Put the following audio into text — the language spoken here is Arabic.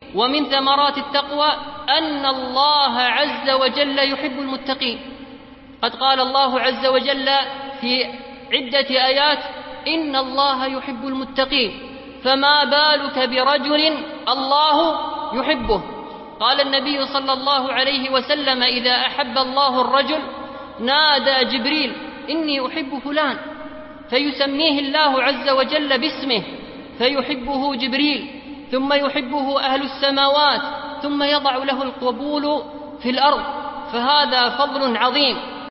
ومن ثمرات التقوى أن الله عز وجل يحب المتقين. قد قال الله عز وجل في عدة آيات: إن الله يحب المتقين، فما بالك برجل الله يحبه. قال النبي صلى الله عليه وسلم: إذا أحب الله الرجل نادى جبريل: إني أحب فلان، فيسميه الله عز وجل باسمه، فيحبه جبريل، ثم يحبه أهل السماوات، ثم يضع له القبول في الأرض. فهذا فضل عظيم